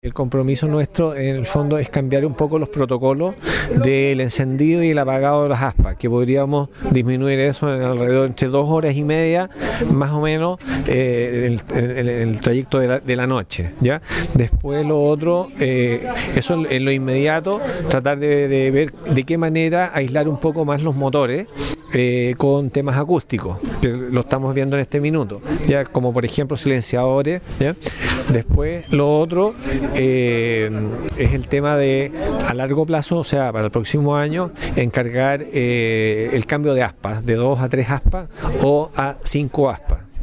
El compromiso nuestro en el fondo es cambiar un poco los protocolos del encendido y el apagado de las aspas, que podríamos disminuir eso en alrededor entre 2 horas y media, más o menos, el trayecto de la noche, ¿ya? Después lo otro, eso en lo inmediato, tratar de ver de qué manera aislar un poco más los motores con temas acústicos, que lo estamos viendo en este minuto, ya, como por ejemplo silenciadores, ¿ya? Después lo otro es el tema de a largo plazo, o sea, para el próximo año, encargar el cambio de aspas, de 2 a 3 aspas o a 5 aspas.